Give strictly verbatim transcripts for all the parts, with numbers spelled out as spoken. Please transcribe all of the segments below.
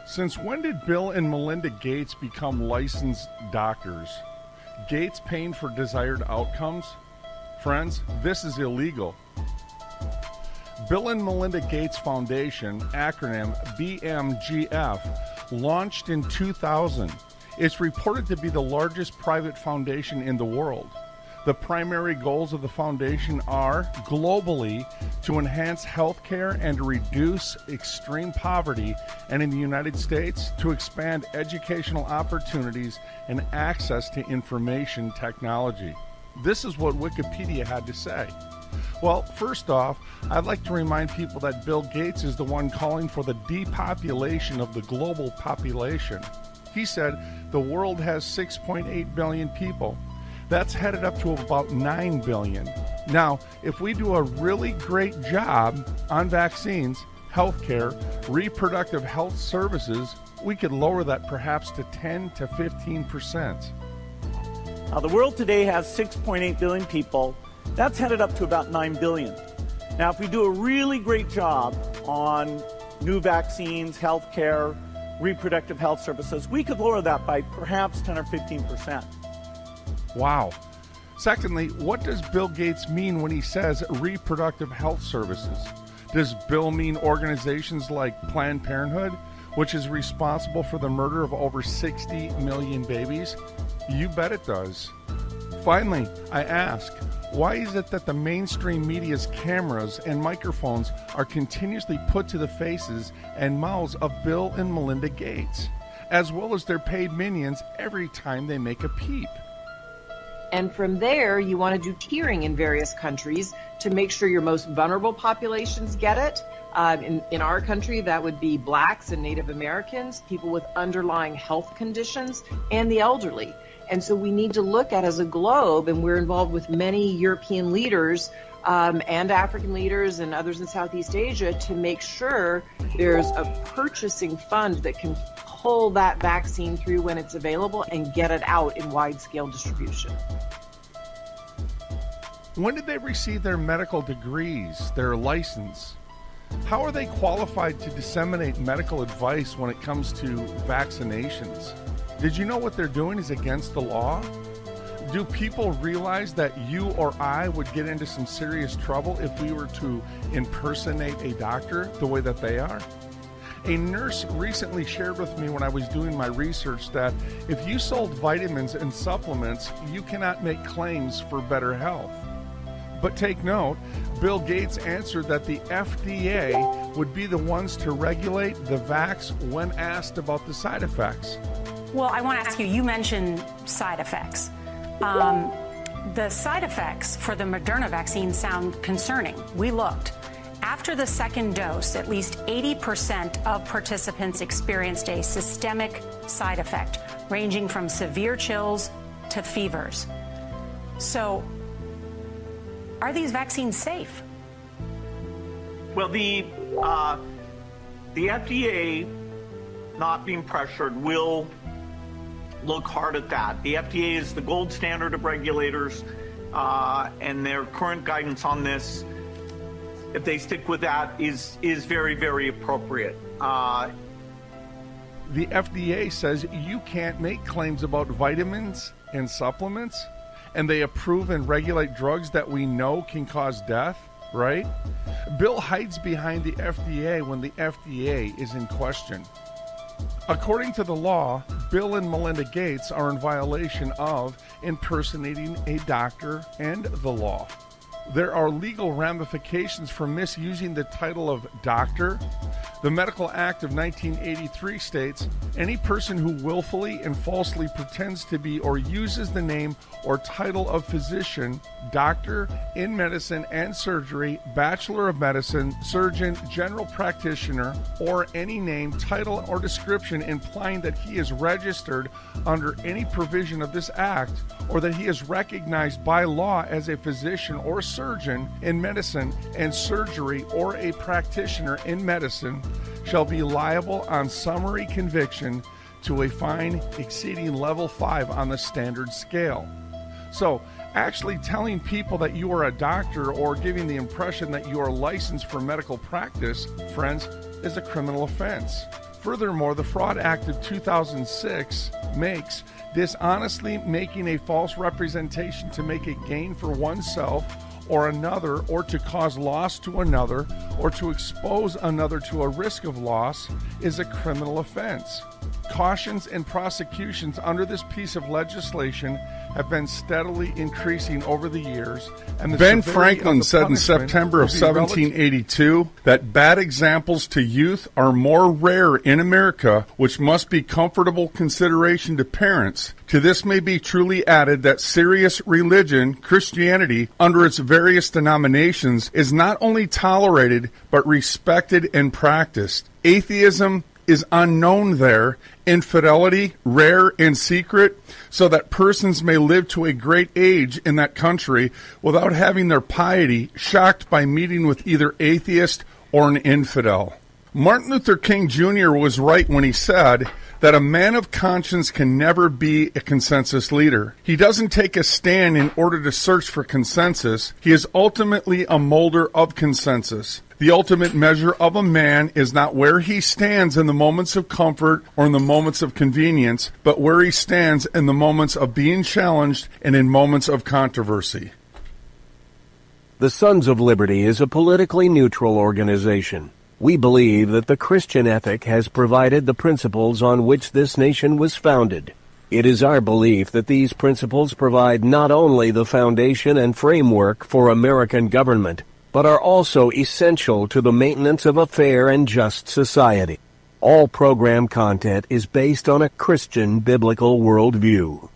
Since when did Bill and Melinda Gates become licensed doctors? Gates paying for desired outcomes? Friends, this is illegal. Bill and Melinda Gates Foundation, acronym B M G F, launched in two thousand. It's reported to be the largest private foundation in the world. The primary goals of the foundation are, globally, to enhance healthcare and to reduce extreme poverty, and in the United States, to expand educational opportunities and access to information technology. This is what Wikipedia had to say. Well, first off, I'd like to remind people that Bill Gates is the one calling for the depopulation of the global population. He said the world has six point eight billion people. That's headed up to about nine billion. Now, if we do a really great job on vaccines, healthcare, reproductive health services, we could lower that perhaps to ten to fifteen percent. Now, the world today has six point eight billion people. That's headed up to about nine billion. Now, if we do a really great job on new vaccines, healthcare, reproductive health services, we could lower that by perhaps ten or fifteen percent. Wow. Secondly, what does Bill Gates mean when he says reproductive health services? Does Bill mean organizations like Planned Parenthood, which is responsible for the murder of over sixty million babies? You bet it does. Finally, I ask, why is it that the mainstream media's cameras and microphones are continuously put to the faces and mouths of Bill and Melinda Gates, as well as their paid minions every time they make a peep? And from there, you want to do tiering in various countries to make sure your most vulnerable populations get it. Um, in, in our country, that would be blacks and Native Americans, people with underlying health conditions, and the elderly. And so we need to look at as a globe, and we're involved with many European leaders um, and African leaders and others in Southeast Asia to make sure there's a purchasing fund that can pull that vaccine through when it's available and get it out in wide-scale distribution. When did they receive their medical degrees, their license? How are they qualified to disseminate medical advice when it comes to vaccinations? Did you know what they're doing is against the law? Do people realize that you or I would get into some serious trouble if we were to impersonate a doctor the way that they are? A nurse recently shared with me when I was doing my research that if you sold vitamins and supplements, you cannot make claims for better health. But take note, Bill Gates answered that the F D A would be the ones to regulate the vax when asked about the side effects. Well, I want to ask you, you mentioned side effects. Um, the side effects for the Moderna vaccine sound concerning. We looked. After the second dose, at least eighty percent of participants experienced a systemic side effect, ranging from severe chills to fevers. So, are these vaccines safe? Well, the uh, the F D A, not being pressured, will look hard at that. The F D A is the gold standard of regulators, uh, and their current guidance on this, if they stick with that, is is very, very appropriate. Uh, the F D A says you can't make claims about vitamins and supplements, and they approve and regulate drugs that we know can cause death, right? Bill hides behind the F D A when the F D A is in question. According to the law, Bill and Melinda Gates are in violation of impersonating a doctor and the law. There are legal ramifications for misusing the title of doctor. The Medical Act of nineteen eighty-three states, any person who willfully and falsely pretends to be or uses the name or title of physician, doctor in medicine and surgery, bachelor of medicine, surgeon, general practitioner, or any name, title, or description implying that he is registered under any provision of this act, or that he is recognized by law as a physician or surgeon in medicine and surgery or a practitioner in medicine, shall be liable on summary conviction to a fine exceeding level five on the standard scale. So, actually telling people that you are a doctor or giving the impression that you are licensed for medical practice, friends, is a criminal offense. Furthermore, the Fraud Act of two thousand six makes dishonestly making a false representation to make a gain for oneself or another, or to cause loss to another, or to expose another to a risk of loss is a criminal offense. Cautions and prosecutions under this piece of legislation have been steadily increasing over the years. And the Ben Franklin said in September of seventeen eighty-two that bad examples to youth are more rare in America, which must be comfortable consideration to parents. To this may be truly added that serious religion, Christianity, under its various denominations, is not only tolerated, but respected and practiced. Atheism is unknown there, infidelity rare and secret, so that persons may live to a great age in that country without having their piety shocked by meeting with either atheist or an infidel. Martin Luther King Junior was right when he said that a man of conscience can never be a consensus leader. He doesn't take a stand in order to search for consensus. He is ultimately a molder of consensus. The ultimate measure of a man is not where he stands in the moments of comfort or in the moments of convenience, but where he stands in the moments of being challenged and in moments of controversy. The Sons of Liberty is a politically neutral organization. We believe that the Christian ethic has provided the principles on which this nation was founded. It is our belief that these principles provide not only the foundation and framework for American government, but are also essential to the maintenance of a fair and just society. All program content is based on a Christian biblical worldview.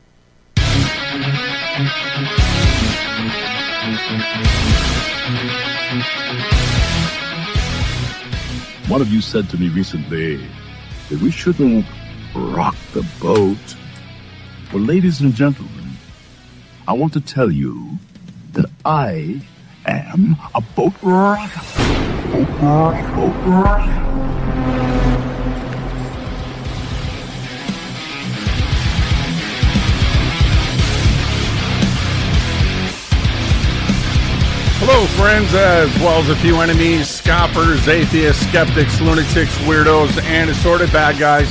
One of you said to me recently that we shouldn't rock the boat. Well, ladies and gentlemen, I want to tell you that I am a boat rocker. Boat rocker. Boat rocker. Hello, friends, as well as a few enemies, scoffers, atheists, skeptics, lunatics, weirdos, and assorted bad guys.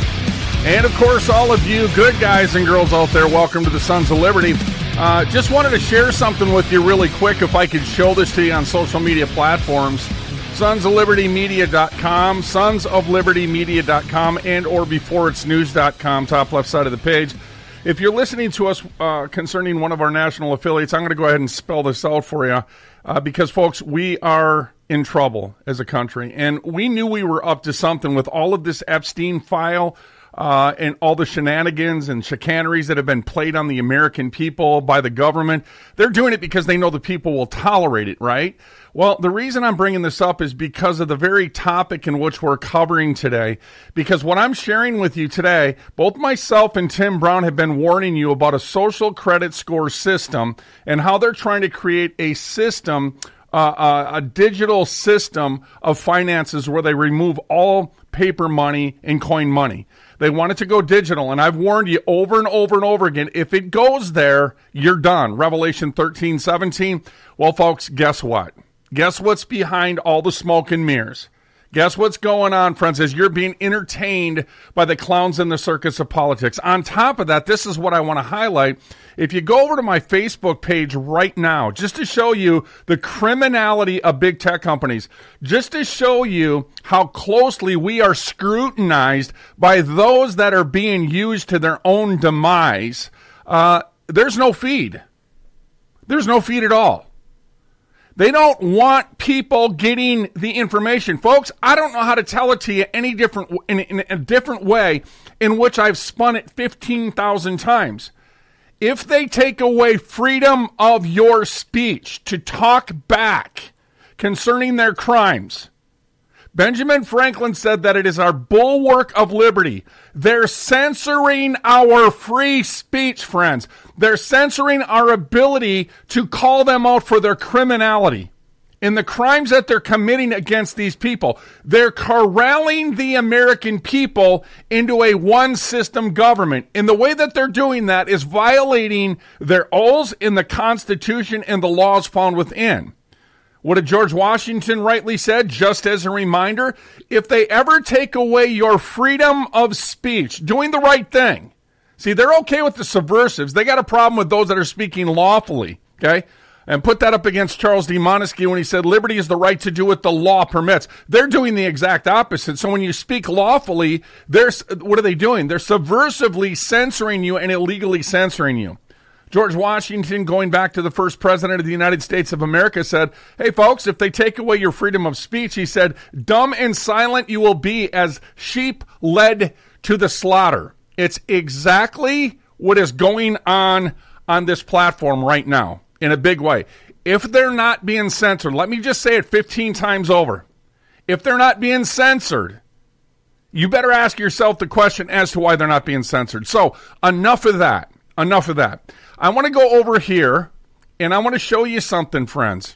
And, of course, all of you good guys and girls out there, welcome to the Sons of Liberty. Uh, just wanted to share something with you really quick, if I could show this to you on social media platforms. sons of liberty media dot com, sons of liberty media dot com, and or before it's news dot com, top left side of the page. If you're listening to us uh, concerning one of our national affiliates, I'm going to go ahead and spell this out for you uh, because, folks, we are in trouble as a country. And we knew we were up to something with all of this Epstein file uh, and all the shenanigans and chicaneries that have been played on the American people by the government. They're doing it because they know the people will tolerate it, right? Well, the reason I'm bringing this up is because of the very topic in which we're covering today. Because what I'm sharing with you today, both myself and Tim Brown have been warning you about a social credit score system and how they're trying to create a system, uh, uh, a digital system of finances where they remove all paper money and coin money. They want it to go digital, and I've warned you over and over and over again, if it goes there, you're done. Revelation thirteen seventeen. Well, folks, guess what? Guess what's behind all the smoke and mirrors? Guess what's going on, friends, as you're being entertained by the clowns in the circus of politics. On top of that, this is what I want to highlight. If you go over to my Facebook page right now, just to show you the criminality of big tech companies, just to show you how closely we are scrutinized by those that are being used to their own demise, uh, there's no feed. There's no feed at all. They don't want people getting the information. Folks, I don't know how to tell it to you any different in, in a different way in which I've spun it fifteen thousand times. If they take away freedom of your speech to talk back concerning their crimes, Benjamin Franklin said that it is our bulwark of liberty. They're censoring our free speech, friends. They're censoring our ability to call them out for their criminality in the crimes that they're committing against these people. They're corralling the American people into a one-system government. And the way that they're doing that is violating their oaths in the Constitution and the laws found within. What did George Washington rightly said? Just as a reminder, if they ever take away your freedom of speech, doing the right thing. See, they're okay with the subversives. They got a problem with those that are speaking lawfully, okay? And put that up against Charles D. Montesquieu when he said liberty is the right to do what the law permits. They're doing the exact opposite. So when you speak lawfully, they're, what are they doing? They're subversively censoring you and illegally censoring you. George Washington, going back to the first president of the United States of America, said, hey, folks, if they take away your freedom of speech, he said, dumb and silent you will be as sheep led to the slaughter. It's exactly what is going on on this platform right now in a big way. If they're not being censored, let me just say it fifteen times over. If they're not being censored, you better ask yourself the question as to why they're not being censored. So enough of that. Enough of that. I want to go over here, and I want to show you something, friends.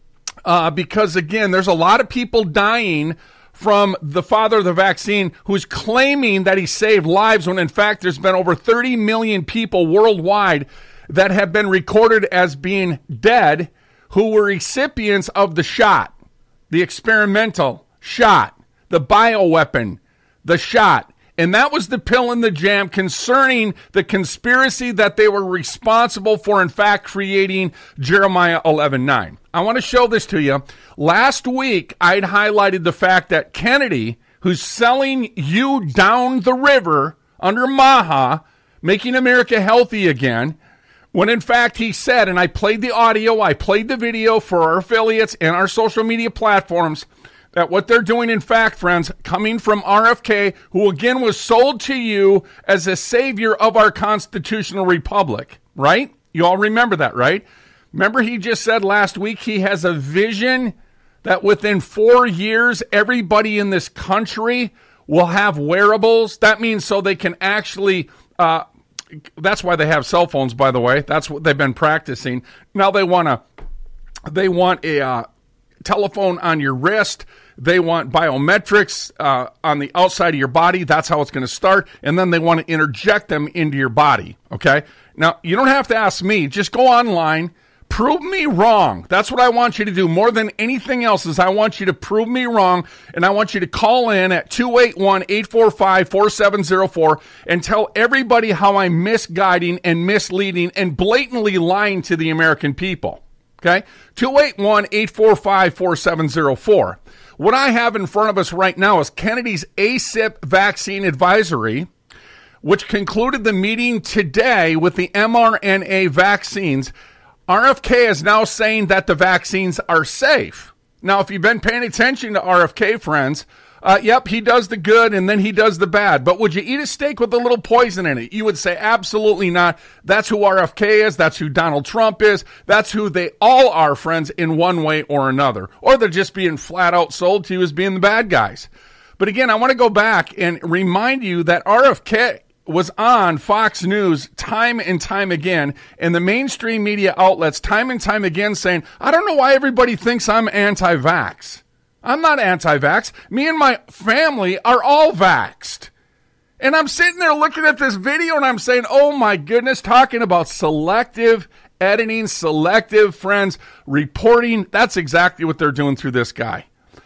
Uh, because, again, there's a lot of people dying from the father of the vaccine who's claiming that he saved lives when, in fact, there's been over thirty million people worldwide that have been recorded as being dead who were recipients of the shot, the experimental shot, the bioweapon, the shot. And that was the pill in the jam concerning the conspiracy that they were responsible for, in fact, creating Jeremiah eleven nine. I want to show this to you. Last week, I'd highlighted the fact that Kennedy, who's selling you down the river under Maha, making America healthy again, when in fact he said, and I played the audio, I played the video for our affiliates and our social media platforms, that what they're doing, in fact, friends, coming from R F K, who again was sold to you as a savior of our constitutional republic, right? You all remember that, right? Remember he just said last week he has a vision that within four years, everybody in this country will have wearables. That means so they can actually, uh, that's why they have cell phones, by the way. That's what they've been practicing. Now they want to, they want a uh, telephone on your wrist. They want biometrics uh, on the outside of your body. That's how it's going to start. And then they want to interject them into your body, okay? Now, you don't have to ask me. Just go online. Prove me wrong. That's what I want you to do. More than anything else is I want you to prove me wrong, and I want you to call in at two eight one, eight four five, four seven zero four and tell everybody how I'm misguiding and misleading and blatantly lying to the American people, okay? two eight one, eight four five, four seven zero four. What I have in front of us right now is Kennedy's A C I P vaccine advisory, which concluded the meeting today with the mRNA vaccines. R F K is now saying that the vaccines are safe. Now, if you've been paying attention to R F K, friends, uh, yep, he does the good and then he does the bad. But would you eat a steak with a little poison in it? You would say absolutely not. That's who R F K is. That's who Donald Trump is. That's who they all are, friends, in one way or another. Or they're just being flat out sold to you as being the bad guys. But again, I want to go back and remind you that R F K was on Fox News time and time again, and the mainstream media outlets time and time again saying, I don't know why everybody thinks I'm anti-vax. I'm not anti-vax. Me and my family are all vaxxed. And I'm sitting there looking at this video and I'm saying, oh my goodness, talking about selective editing, selective, friends, reporting. That's exactly what they're doing through this guy.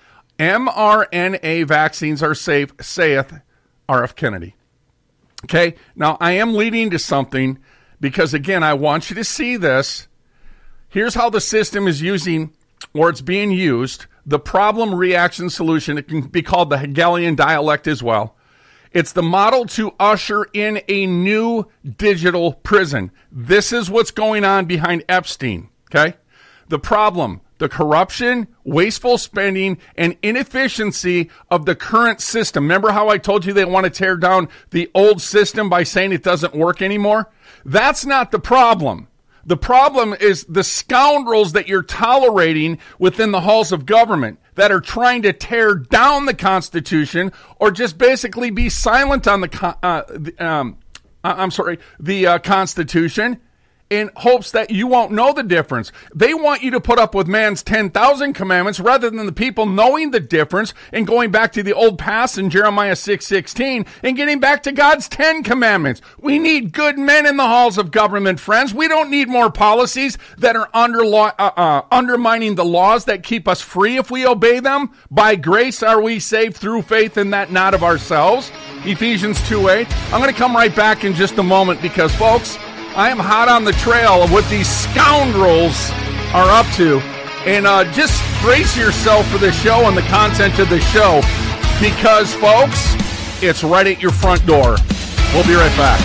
mRNA vaccines are safe, saith R F Kennedy. Okay, now I am leading to something because, again, I want you to see this. Here's how the system is using, or it's being used, the problem, reaction, solution. It can be called the Hegelian dialect as well. It's the model to usher in a new digital prison. This is what's going on behind Epstein, okay? The problem, the corruption, wasteful spending, and inefficiency of the current system. Remember how I told you they want to tear down the old system by saying it doesn't work anymore? That's not the problem. The problem is the scoundrels that you're tolerating within the halls of government that are trying to tear down the Constitution or just basically be silent on the, uh, the um, I'm sorry, the uh, Constitution in hopes that you won't know the difference. They want you to put up with man's ten thousand commandments rather than the people knowing the difference and going back to the old past in Jeremiah six sixteen and getting back to God's ten commandments. We need good men in the halls of government, friends. We don't need more policies that are under law, uh, uh, undermining the laws that keep us free if we obey them. By grace are we saved through faith, and that not of ourselves. Ephesians two eight. I'm going to come right back in just a moment because, folks, I am hot on the trail of what these scoundrels are up to. And uh, just brace yourself for the show and the content of the show because, folks, it's right at your front door. We'll be right back.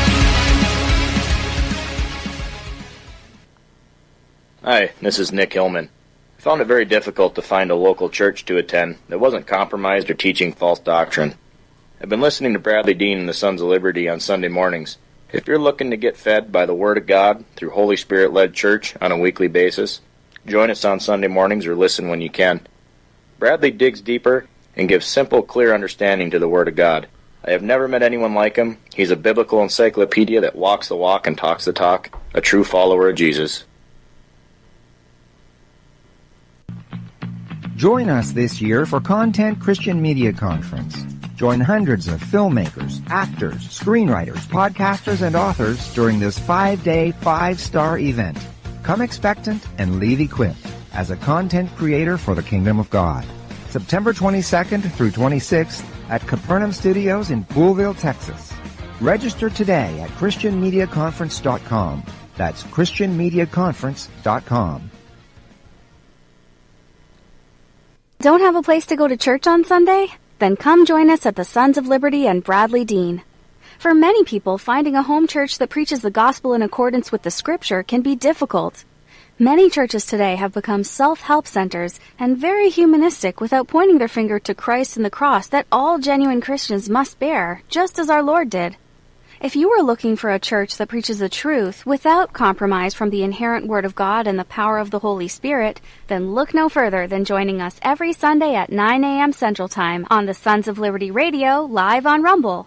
Hi, this is Nick Hillman. I found it very difficult to find a local church to attend that wasn't compromised or teaching false doctrine. I've been listening to Bradley Dean and the Sons of Liberty on Sunday mornings. If you're looking to get fed by the Word of God through Holy Spirit-led church on a weekly basis, join us on Sunday mornings or listen when you can. Bradley digs deeper and gives simple, clear understanding to the Word of God. I have never met anyone like him. He's a biblical encyclopedia that walks the walk and talks the talk, a true follower of Jesus. Join us this year for Content Christian Media Conference. Join hundreds of filmmakers, actors, screenwriters, podcasters, and authors during this five-day, five-star event. Come expectant and leave equipped as a content creator for the Kingdom of God. September twenty-second through twenty-sixth at Capernaum Studios in Poolville, Texas. Register today at Christian Media Conference dot com. That's Christian Media Conference dot com. Don't have a place to go to church on Sunday? Then come join us at the Sons of Liberty and Bradley Dean. For many people, finding a home church that preaches the gospel in accordance with the Scripture can be difficult. Many churches today have become self-help centers and very humanistic without pointing their finger to Christ and the cross that all genuine Christians must bear, just as our Lord did. If you are looking for a church that preaches the truth without compromise from the inherent Word of God and the power of the Holy Spirit, then look no further than joining us every Sunday at nine a.m. Central Time on the Sons of Liberty Radio, live on Rumble.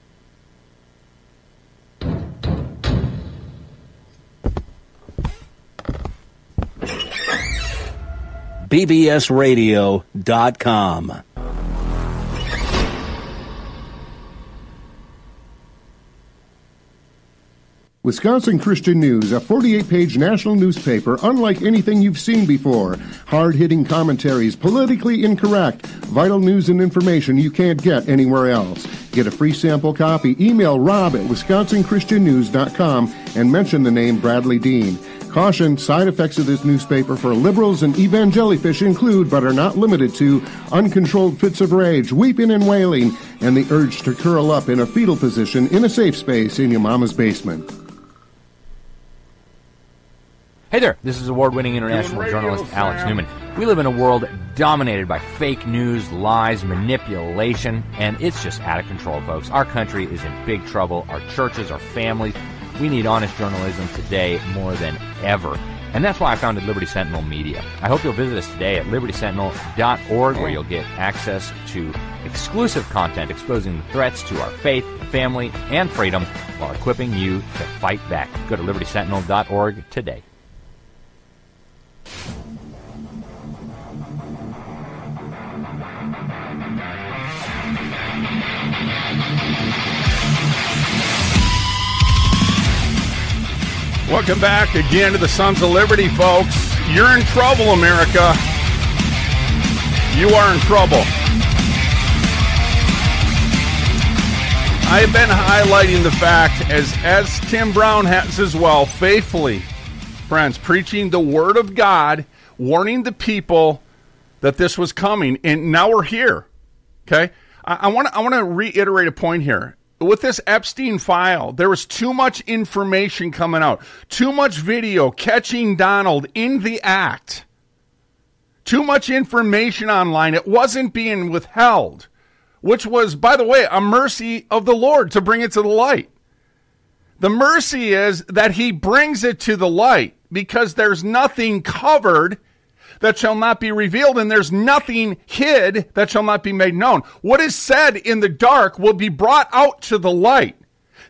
B B S radio dot com. Wisconsin Christian News, a forty-eight page national newspaper unlike anything you've seen before. Hard-hitting commentaries, politically incorrect, vital news and information you can't get anywhere else. Get a free sample copy. Email Rob at Wisconsin Christian News dot com and mention the name Bradley Dean. Caution, side effects of this newspaper for liberals and evangelifish include, but are not limited to, uncontrolled fits of rage, weeping and wailing, and the urge to curl up in a fetal position in a safe space in your mama's basement. Hey there, this is award-winning international journalist Alex Newman. We live in a world dominated by fake news, lies, manipulation, and it's just out of control, folks. Our country is in big trouble. Our churches, our families. We need honest journalism today more than ever. And that's why I founded Liberty Sentinel Media. I hope you'll visit us today at liberty sentinel dot org, where you'll get access to exclusive content exposing the threats to our faith, family, and freedom while equipping you to fight back. Go to liberty sentinel dot org today. Welcome back again to the Sons of Liberty, folks. You're in trouble, America. You are in trouble. I've been highlighting the fact, as, as Tim Brown has as well, faithfully, friends, preaching the Word of God, warning the people that this was coming, and now we're here. Okay? I want to I want to reiterate a point here. With this Epstein file, there was too much information coming out, too much video catching Donald in the act, too much information online. It wasn't being withheld, which was, by the way, a mercy of the Lord to bring it to the light. The mercy is that he brings it to the light because there's nothing covered that shall not be revealed, and there's nothing hid that shall not be made known. What is said in the dark will be brought out to the light.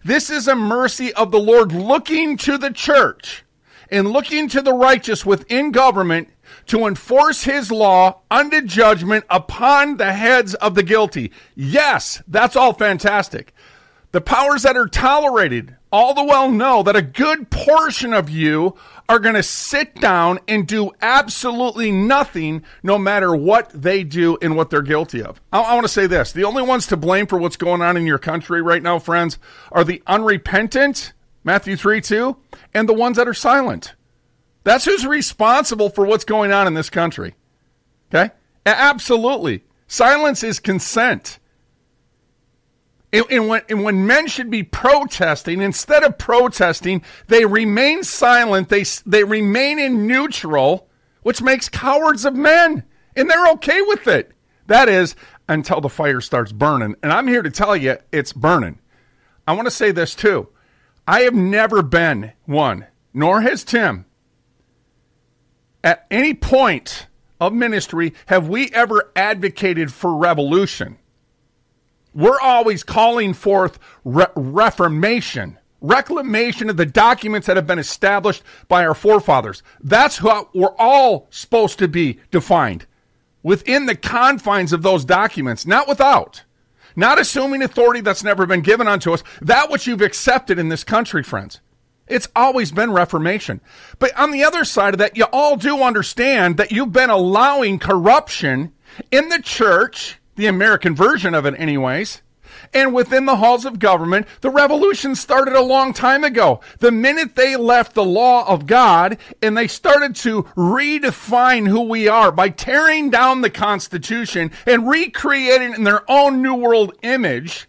This is a mercy of the Lord looking to the church and looking to the righteous within government to enforce his law unto judgment upon the heads of the guilty. Yes, that's all fantastic. The powers that are tolerated all the well know that a good portion of you are going to sit down and do absolutely nothing no matter what they do and what they're guilty of. I, I want to say this. The only ones to blame for what's going on in your country right now, friends, are the unrepentant, Matthew three two, and the ones that are silent. That's who's responsible for what's going on in this country. Okay? Absolutely. Silence is consent. And, and, when, and when men should be protesting, instead of protesting, they remain silent. They, they remain in neutral, which makes cowards of men. And they're okay with it. That is, until the fire starts burning. And I'm here to tell you, it's burning. I want to say this too. I have never been one, nor has Tim, at any point of ministry have we ever advocated for revolution. We're always calling forth re- reformation, reclamation of the documents that have been established by our forefathers. That's how we're all supposed to be defined, within the confines of those documents, not without. Not assuming authority that's never been given unto us, that which you've accepted in this country, friends. It's always been reformation. But on the other side of that, you all do understand that you've been allowing corruption in the church, the American version of it anyways, and within the halls of government. The revolution started a long time ago. The minute they left the law of God and they started to redefine who we are by tearing down the Constitution and recreating it in their own New World image,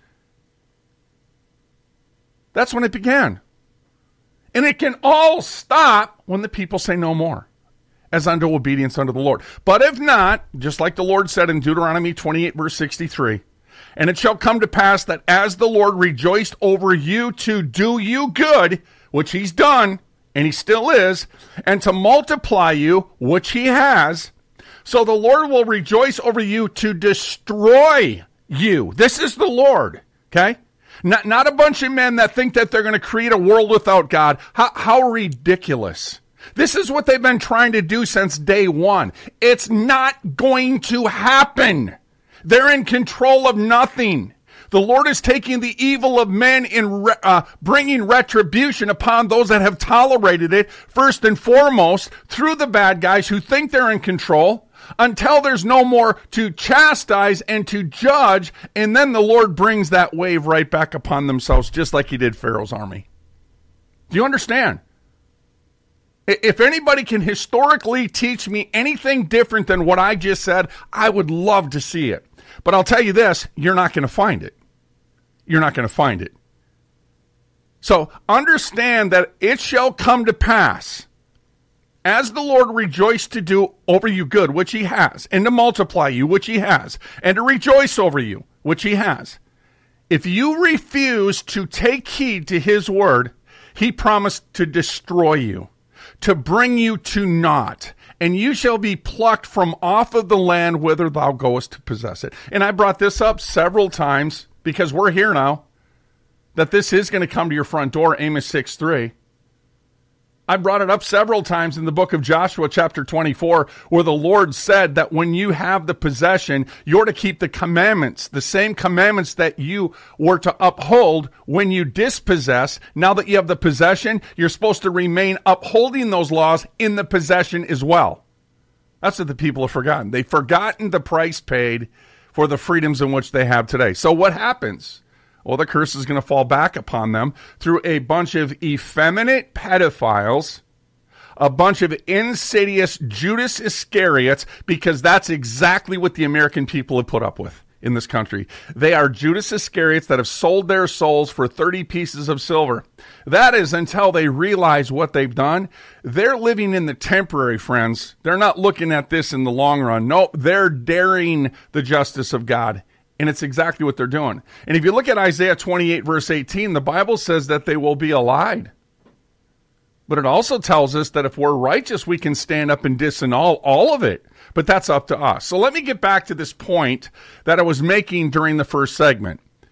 that's when it began. And it can all stop when the people say no more, as unto obedience unto the Lord. But if not, just like the Lord said in Deuteronomy twenty-eight, verse sixty-three, and it shall come to pass that as the Lord rejoiced over you to do you good, which he's done, and he still is, and to multiply you, which he has, so the Lord will rejoice over you to destroy you. This is the Lord, okay? Not, not a bunch of men that think that they're going to create a world without God. How, how ridiculous. This is what they've been trying to do since day one. It's not going to happen. They're in control of nothing. The Lord is taking the evil of men and re- uh, bringing retribution upon those that have tolerated it, first and foremost, through the bad guys who think they're in control, until there's no more to chastise and to judge, and then the Lord brings that wave right back upon themselves, just like he did Pharaoh's army. Do you understand? If anybody can historically teach me anything different than what I just said, I would love to see it. But I'll tell you this, you're not going to find it. You're not going to find it. So understand that it shall come to pass, as the Lord rejoiced to do over you good, which he has, and to multiply you, which he has, and to rejoice over you, which he has. If you refuse to take heed to his word, he promised to destroy you, to bring you to naught, and you shall be plucked from off of the land whither thou goest to possess it. And I brought this up several times because we're here now, that this is going to come to your front door, Amos six three. I brought it up several times in the book of Joshua, chapter twenty-four, where the Lord said that when you have the possession, you're to keep the commandments, the same commandments that you were to uphold when you dispossess. Now that you have the possession, you're supposed to remain upholding those laws in the possession as well. That's what the people have forgotten. They've forgotten the price paid for the freedoms in which they have today. So what happens? Well, the curse is going to fall back upon them through a bunch of effeminate pedophiles, a bunch of insidious Judas Iscariots, because that's exactly what the American people have put up with in this country. They are Judas Iscariots that have sold their souls for thirty pieces of silver. That is until they realize what they've done. They're living in the temporary, friends. They're not looking at this in the long run. No, they're daring the justice of God. And it's exactly what they're doing. And if you look at Isaiah twenty-eight, verse eighteen, the Bible says that they will be allied. But it also tells us that if we're righteous, we can stand up and disannul all of it. But that's up to us. So let me get back to this point that I was making during the first segment.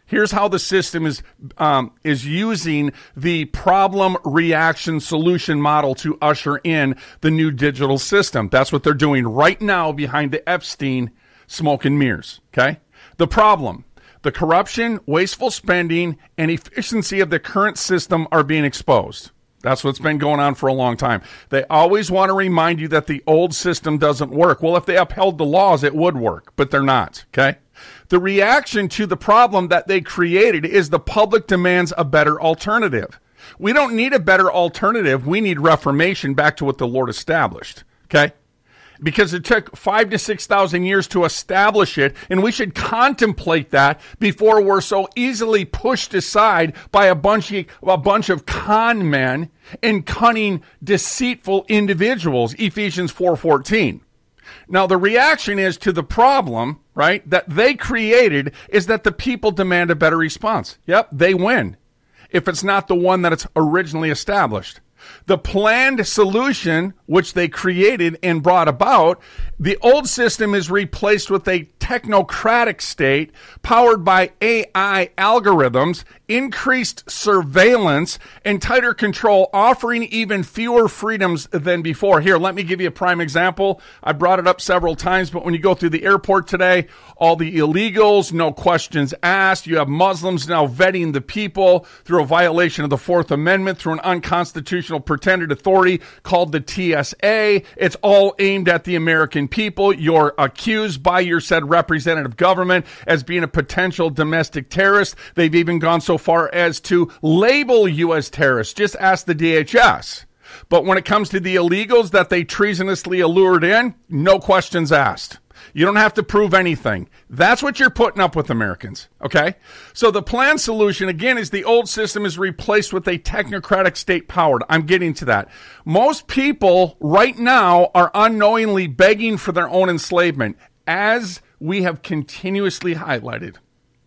Here's how the system is um, is using the problem reaction solution model to usher in the new digital system. That's what they're doing right now behind the Epstein smoke and mirrors. Okay, the problem: the corruption, wasteful spending, and efficiency of the current system are being exposed. That's what's been going on for a long time. They always want to remind you that the old system doesn't work. Well, if they upheld the laws, it would work, but they're not. Okay. The reaction to the problem that they created is the public demands a better alternative. We don't need a better alternative. We need reformation back to what the Lord established. Okay? Because it took five to six thousand years to establish it, and we should contemplate that before we're so easily pushed aside by a bunch of, a bunch of con men and cunning, deceitful individuals. Ephesians four fourteen. Now, the reaction is to the problem, right, that they created is that the people demand a better response. Yep, they win if it's not the one that it's originally established. The planned solution, which they created and brought about, the old system is replaced with a technocratic state powered by A I algorithms, increased surveillance, and tighter control, offering even fewer freedoms than before. Here, let me give you a prime example. I brought it up several times, but when you go through the airport today, all the illegals, no questions asked. You have Muslims now vetting the people through a violation of the Fourth Amendment, through an unconstitutional pretended authority called the T S A. It's all aimed at the American people. You're accused by your said representative government as being a potential domestic terrorist. They've even gone so far as to label you as terrorists. Just ask the D H S. But when it comes to the illegals that they treasonously allured in, no questions asked. You don't have to prove anything. That's what you're putting up with, Americans, okay? So the planned solution, again, is the old system is replaced with a technocratic state-powered. I'm getting to that. Most people right now are unknowingly begging for their own enslavement, as we have continuously highlighted.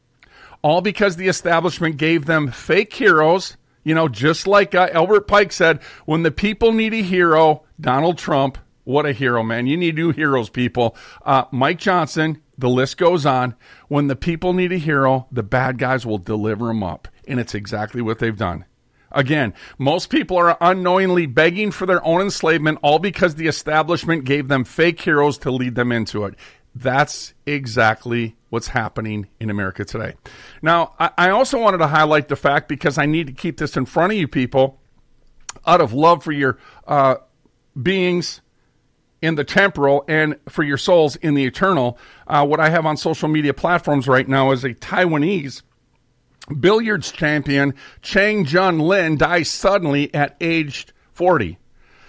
All because the establishment gave them fake heroes, you know, just like uh, Albert Pike said, when the people need a hero, Donald Trump. What a hero, man. You need new heroes, people. Uh, Mike Johnson, the list goes on. When the people need a hero, the bad guys will deliver them up. And it's exactly what they've done. Again, most people are unknowingly begging for their own enslavement, all because the establishment gave them fake heroes to lead them into it. That's exactly what's happening in America today. Now, I, I also wanted to highlight the fact, because I need to keep this in front of you people, out of love for your uh, beings in the temporal and for your souls in the eternal. Uh, what I have on social media platforms right now is a Taiwanese billiards champion, Chang Jun Lin, dies suddenly at age forty.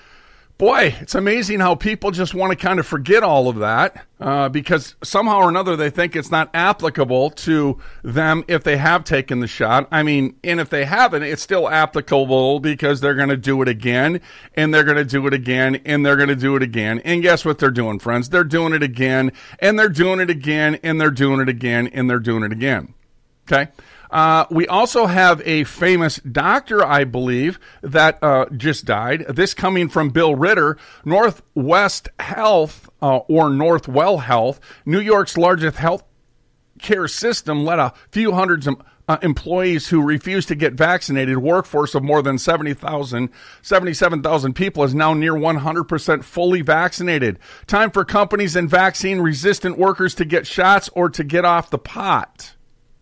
Boy, it's amazing how people just want to kind of forget all of that uh, because somehow or another they think it's not applicable to them if they have taken the shot. I mean, and if they haven't, it's still applicable because they're going to do it again, and they're going to do it again, and they're going to do it again. And guess what they're doing, friends? They're doing it again, and they're doing it again, and they're doing it again, and they're doing it again. Okay? Uh, we also have a famous doctor, I believe, that uh, just died. This coming from Bill Ritter. Northwest Health, uh, or Northwell Health, New York's largest health care system, let a few hundreds of uh, employees who refused to get vaccinated. Workforce of more than seventy thousand, seventy-seven thousand people is now near one hundred percent fully vaccinated. Time for companies and vaccine-resistant workers to get shots or to get off the pot.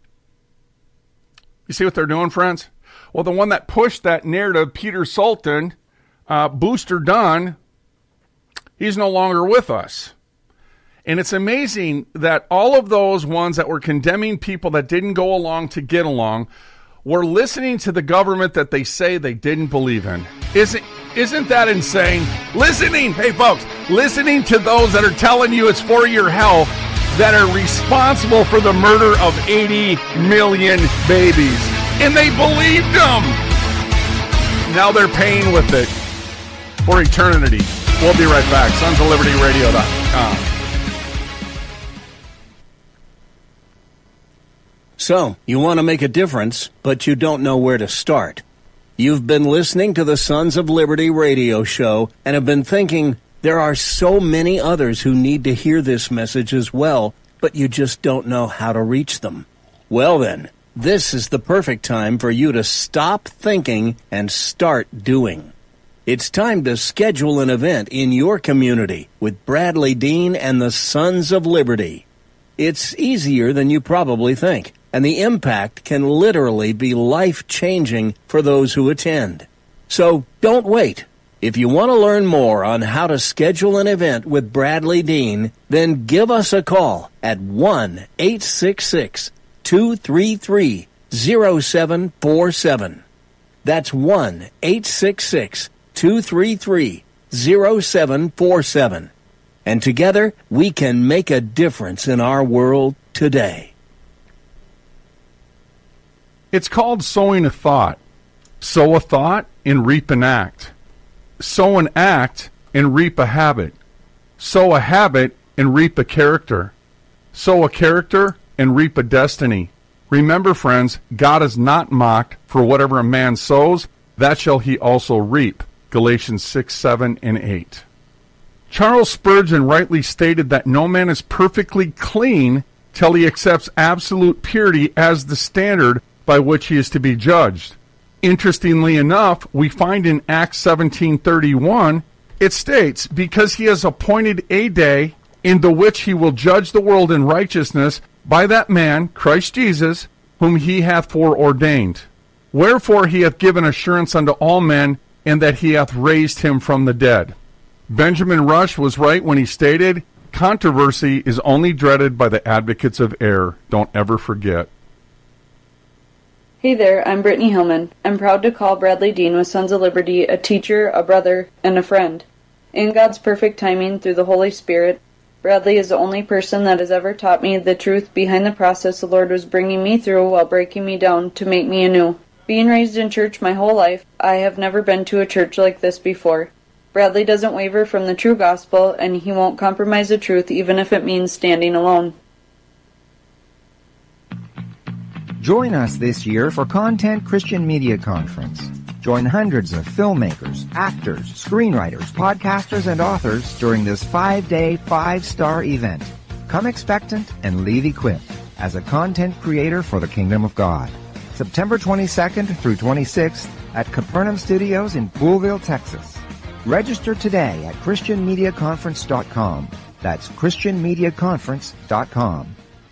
You see what they're doing, friends? Well, the one that pushed that narrative, Peter Sultan, uh, Booster Dunn, he's no longer with us. And it's amazing that all of those ones that were condemning people that didn't go along to get along were listening to the government that they say they didn't believe in. Isn't, isn't that insane? Listening, hey folks, listening to those that are telling you it's for your health, that are responsible for the murder of eighty million babies. And they believed them. Now they're paying with it for eternity. We'll be right back. Sons of Liberty Radio dot com. So, you want to make a difference, but you don't know where to start. You've been listening to the Sons of Liberty radio show and have been thinking, there are so many others who need to hear this message as well, but you just don't know how to reach them. Well then, This is the perfect time for you to stop thinking and start doing. It's time to schedule an event in your community with Bradley Dean and the Sons of Liberty. It's easier than you probably think, and the impact can literally be life-changing for those who attend. So don't wait. If you want to learn more on how to schedule an event with Bradley Dean, then give us a call at one eight six six, two three three, zero seven four seven. That's one eight six six, two three three, zero seven four seven. And together, we can make a difference in our world today. It's called sowing a thought. Sow a thought and reap an act. Sow an act and reap a habit. Sow a habit and reap a character. Sow a character and reap a destiny. Remember, friends, God is not mocked, for whatever a man sows, that shall he also reap. Galatians six, seven, and eight. Charles Spurgeon rightly stated that no man is perfectly clean till he accepts absolute purity as the standard by which he is to be judged. Interestingly enough, we find in Acts seventeen thirty-one, it states, because he has appointed a day in the which he will judge the world in righteousness by that man, Christ Jesus, whom he hath foreordained. Wherefore he hath given assurance unto all men, and that he hath raised him from the dead. Benjamin Rush was right when he stated, controversy is only dreaded by the advocates of error. Don't ever forget. Hey there, I'm Brittany Hillman. I'm proud to call Bradley Dean with Sons of Liberty a teacher, a brother, and a friend. In God's perfect timing through the Holy Spirit, Bradley is the only person that has ever taught me the truth behind the process the Lord was bringing me through while breaking me down to make me anew. Being raised in church my whole life, I have never been to a church like this before. Bradley doesn't waver from the true gospel, and he won't compromise the truth even if it means standing alone. Join us this year for Content Christian Media Conference. Join hundreds of filmmakers, actors, screenwriters, podcasters, and authors during this five-day, five-star event. Come expectant and leave equipped as a content creator for the kingdom of God. September twenty-second through twenty-sixth at Capernaum Studios in Poolville, Texas. Register today at Christian Media Conference dot com. That's Christian Media Conference dot com.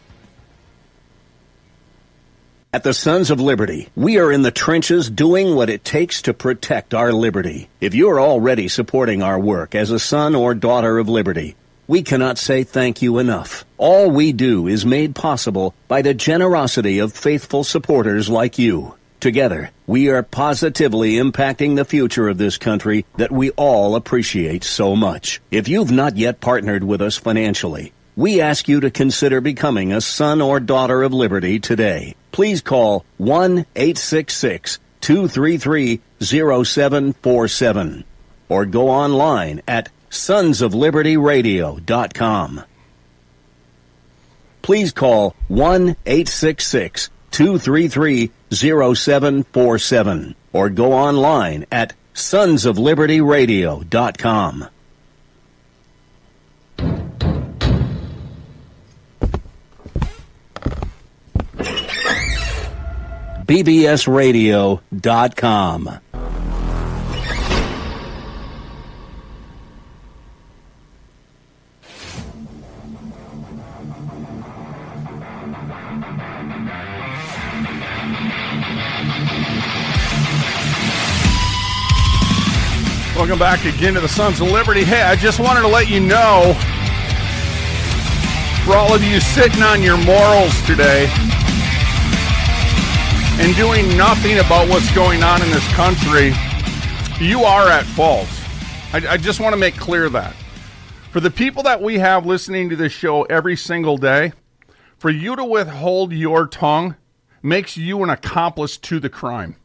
At the Sons of Liberty, we are in the trenches doing what it takes to protect our liberty. If you are already supporting our work as a son or daughter of liberty, we cannot say thank you enough. All we do is made possible by the generosity of faithful supporters like you. Together, we are positively impacting the future of this country that we all appreciate so much. If you've not yet partnered with us financially, we ask you to consider becoming a son or daughter of liberty today. Please call one eight six six, two three three, zero seven four seven or go online at sons of liberty radio dot com. Please call one eight six six, two three three, zero seven four seven or go online at sons of liberty radio dot com. B B S radio dot com. Welcome back again to the Sons of Liberty. Hey, I just wanted to let you know, for all of you sitting on your morals today and doing nothing about what's going on in this country, you are at fault. I, I just want to make clear that. For the people that we have listening to this show every single day, for you to withhold your tongue makes you an accomplice to the crime.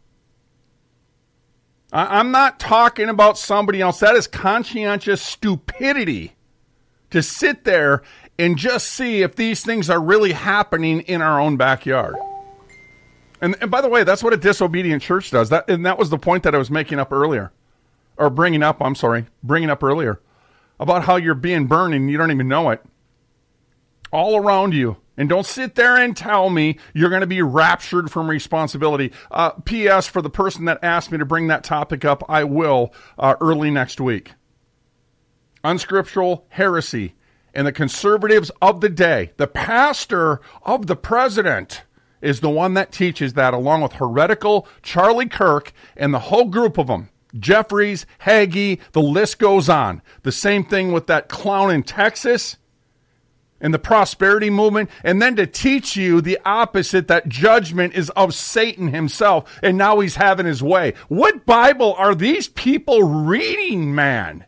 I, I'm not talking about somebody else. That is conscientious stupidity to sit there and just see if these things are really happening in our own backyard. And, and by the way, that's what a disobedient church does. That and that was the point that I was making up earlier. Or bringing up, I'm sorry, bringing up earlier. About how you're being burned and you don't even know it. All around you And don't sit there and tell me you're going to be raptured from responsibility. Uh, P S. For the person that asked me to bring that topic up, I will uh, early next week. Unscriptural heresy. And the conservatives of the day, the pastor of the president, is the one that teaches that, along with heretical Charlie Kirk and the whole group of them. Jeffries, Hagee, the list goes on. The same thing with that clown in Texas and the prosperity movement, and then to teach you the opposite, that judgment is of Satan himself, and now he's having his way. What Bible are these people reading, man?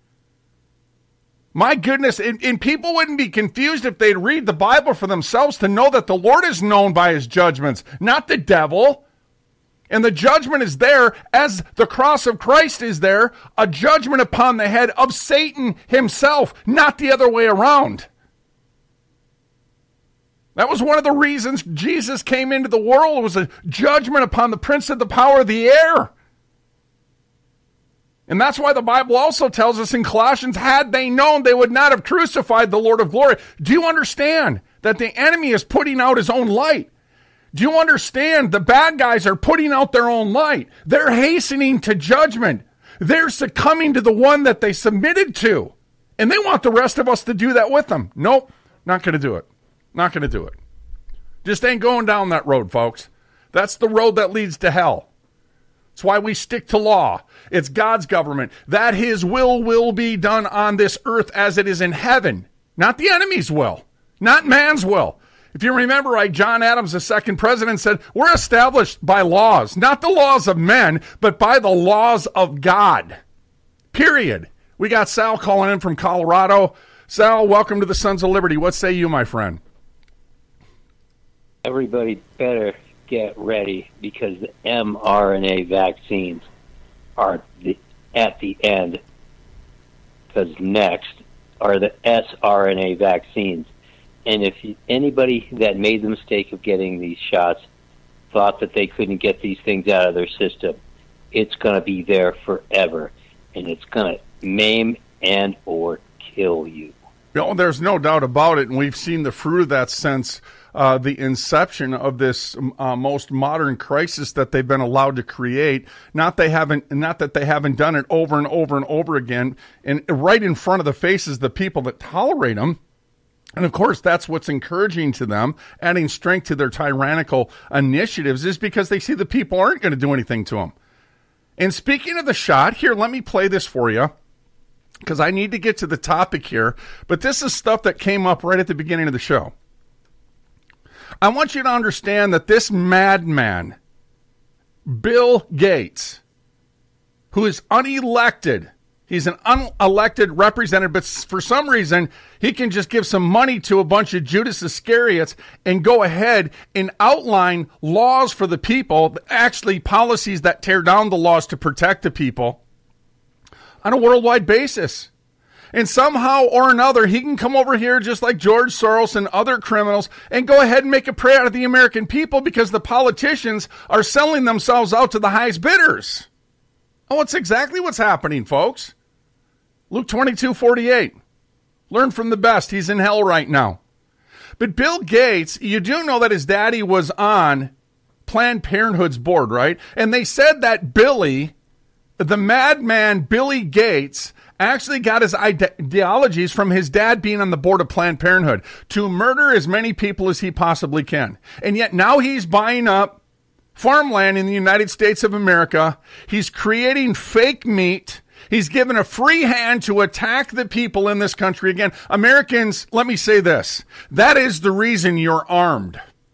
My goodness, and, and people wouldn't be confused if they'd read the Bible for themselves to know that the Lord is known by his judgments, not the devil. And the judgment is there as the cross of Christ is there, a judgment upon the head of Satan himself, not the other way around. That was one of the reasons Jesus came into the world. It was a judgment upon the prince of the power of the air. And that's why the Bible also tells us in Colossians, had they known, they would not have crucified the Lord of glory. Do you understand that the enemy is putting out his own light? Do you understand the bad guys are putting out their own light? They're hastening to judgment. They're succumbing to the one that they submitted to. And they want the rest of us to do that with them. Nope, not going to do it. Not going to do it. Just ain't going down that road, folks. That's the road that leads to hell. That's why we stick to law. It's God's government. That his will will be done on this earth as it is in heaven. Not the enemy's will. Not man's will. If you remember right, John Adams, the second president, said, we're established by laws. Not the laws of men, but by the laws of God. Period. We got Sal calling in from Colorado. Sal, welcome to the Sons of Liberty. What say you, my friend? Everybody better get ready, because the mRNA vaccines are the, at the end, because next are the sRNA vaccines. And if you, anybody that made the mistake of getting these shots thought that they couldn't get these things out of their system, it's going to be there forever, and it's going to maim and or kill you. No, there's no doubt about it, and we've seen the fruit of that since uh, the inception of this uh, most modern crisis that they've been allowed to create. Not they haven't, not that they haven't done it over and over and over again, and right in front of the faces of the people that tolerate them. And of course, that's what's encouraging to them, adding strength to their tyrannical initiatives, is because they see the people aren't going to do anything to them. And speaking of the shot, here, let me play this for you, because I need to get to the topic here. But this is stuff that came up right at the beginning of the show. I want you to understand that this madman, Bill Gates, who is unelected, he's an unelected representative, but for some reason, he can just give some money to a bunch of Judas Iscariots and go ahead and outline laws for the people, actually policies that tear down the laws to protect the people on a worldwide basis. And somehow or another, he can come over here just like George Soros and other criminals and go ahead and make a prey out of the American people because the politicians are selling themselves out to the highest bidders. Oh, it's exactly what's happening, folks. Luke twenty-two forty-eight. Learn from the best. He's in hell right now. But Bill Gates, you do know that his daddy was on Planned Parenthood's board, right? And they said that Billy, the madman Billy Gates, actually got his ideologies from his dad being on the board of Planned Parenthood to murder as many people as he possibly can. And yet now he's buying up farmland in the United States of America. He's creating fake meat. He's given a free hand to attack the people in this country. Again, Americans, let me say this. That is the reason you're armed.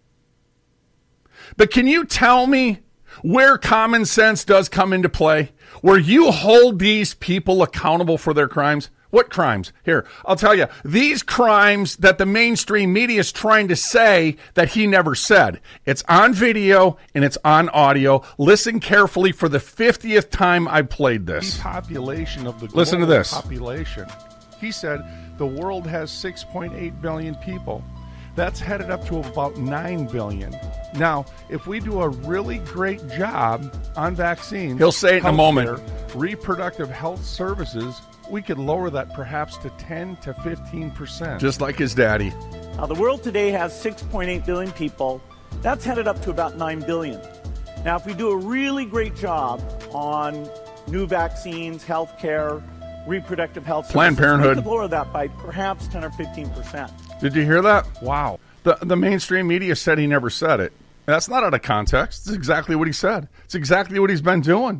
But can you tell me where common sense does come into play? Where you hold these people accountable for their crimes? What crimes? Here, I'll tell you. These crimes that the mainstream media is trying to say that he never said. It's on video and it's on audio. Listen carefully for the fiftieth time I played this. The population of the global Listen to this. population. He said the world has six point eight billion people. That's headed up to about nine billion. Now, if we do a really great job on vaccines, he'll say it in a moment, reproductive health services, we could lower that perhaps to ten to fifteen percent. Just like his daddy. Now, the world today has six point eight billion people. That's headed up to about nine billion. Now, if we do a really great job on new vaccines, health care, reproductive health Planned services, Parenthood. we could lower that by perhaps ten or fifteen percent. Did you hear that? Wow. The, the mainstream media said he never said it. That's not out of context. It's exactly what he said. It's exactly what he's been doing.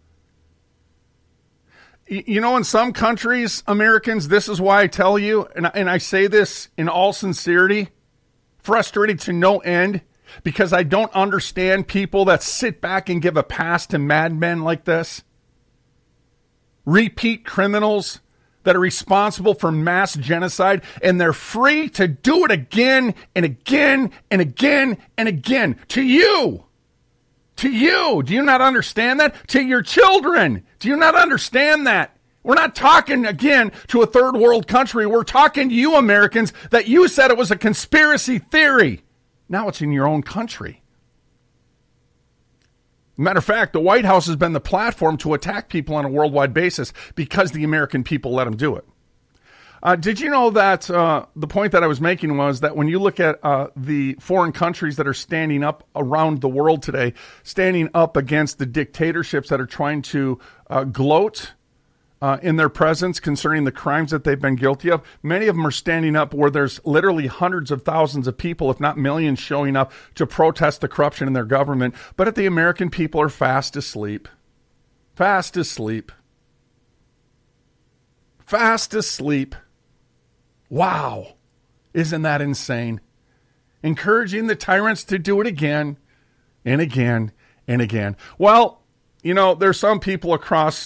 You know, in some countries, Americans, this is why I tell you, and I, and I say this in all sincerity, frustrated to no end, because I don't understand people that sit back and give a pass to madmen like this. Repeat criminals that are responsible for mass genocide, and they're free to do it again and again and again and again. To you. To you. Do you not understand that? To your children. Do you not understand that? We're not talking, again, to a third world country. We're talking to you Americans that you said it was a conspiracy theory. Now it's in your own country. Matter of fact, the White House has been the platform to attack people on a worldwide basis because the American people let them do it. Uh, did you know that uh, the point that I was making was that when you look at uh, the foreign countries that are standing up around the world today, standing up against the dictatorships that are trying to uh, gloat Uh, in their presence concerning the crimes that they've been guilty of. Many of them are standing up where there's literally hundreds of thousands of people, if not millions, showing up to protest the corruption in their government. But the American people are fast asleep. Fast asleep. Fast asleep. Wow. Isn't that insane? Encouraging the tyrants to do it again and again and again. Well, you know, there's some people across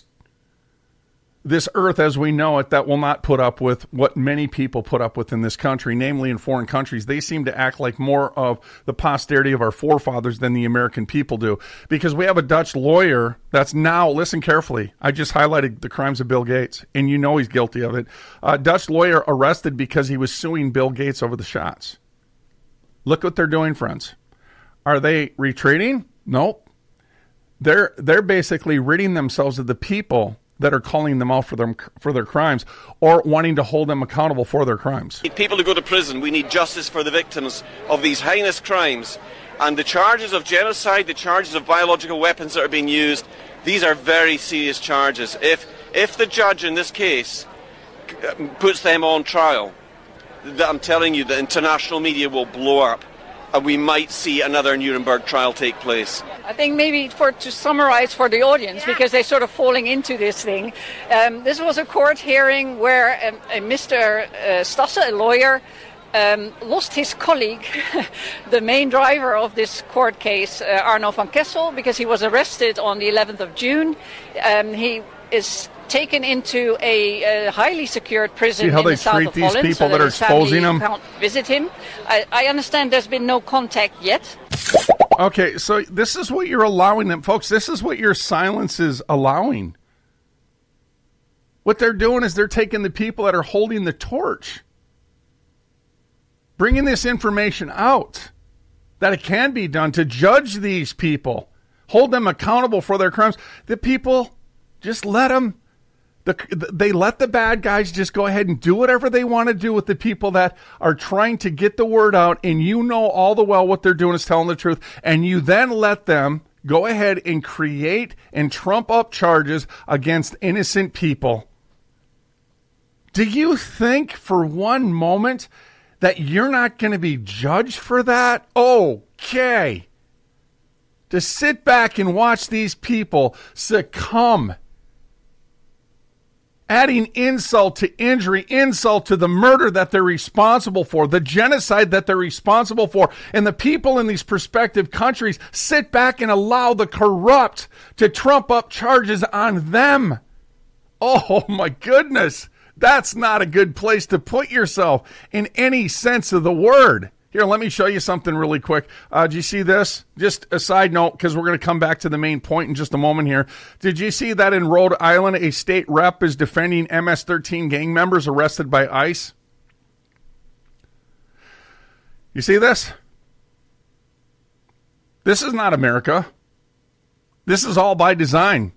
this earth as we know it that will not put up with what many people put up with in this country, namely in foreign countries. They seem to act like more of the posterity of our forefathers than the American people do, because we have a Dutch lawyer that's now, listen carefully, I just highlighted the crimes of Bill Gates, and you know he's guilty of it. A Dutch lawyer arrested because he was suing Bill Gates over the shots. Look what they're doing, friends. Are they retreating? Nope. They're, they're basically ridding themselves of the people that are calling them out for them for their crimes or wanting to hold them accountable for their crimes. We need people to go to prison. We need justice for the victims of these heinous crimes. And the charges of genocide, the charges of biological weapons that are being used, these are very serious charges. If if the judge in this case puts them on trial, I'm telling you, the international media will blow up. And we might see another Nuremberg trial take place. I think maybe for to summarize for the audience, because they're sort of falling into this thing, um, this was a court hearing where um, a Mister Uh, Stasse, a lawyer, um, lost his colleague, the main driver of this court case, uh, Arno van Kessel, because he was arrested on the eleventh of June. Um, he is taken into a, a highly secured prison See how in they the south treat of these Holland, people so that that are his family exposing them? can't visit him. I, I understand there's been no contact yet. Okay, so this is what you're allowing them, folks. This is what your silence is allowing. What they're doing is they're taking the people that are holding the torch, bringing this information out, that it can be done to judge these people, hold them accountable for their crimes. The people, just let them, the, they let the bad guys just go ahead and do whatever they want to do with the people that are trying to get the word out, and you know all the well what they're doing is telling the truth, and you then let them go ahead and create and trump up charges against innocent people. Do you think for one moment that you're not going to be judged for that? Okay. To sit back and watch these people succumb, adding insult to injury, insult to the murder that they're responsible for, the genocide that they're responsible for, and the people in these prospective countries sit back and allow the corrupt to trump up charges on them. Oh my goodness. That's not a good place to put yourself in any sense of the word. Here, let me show you something really quick. Uh, did you see this? Just a side note, because we're going to come back to the main point in just a moment here. Did you see that in Rhode Island, a state rep is defending M S thirteen gang members arrested by ICE? You see this? This is not America. This is all by design.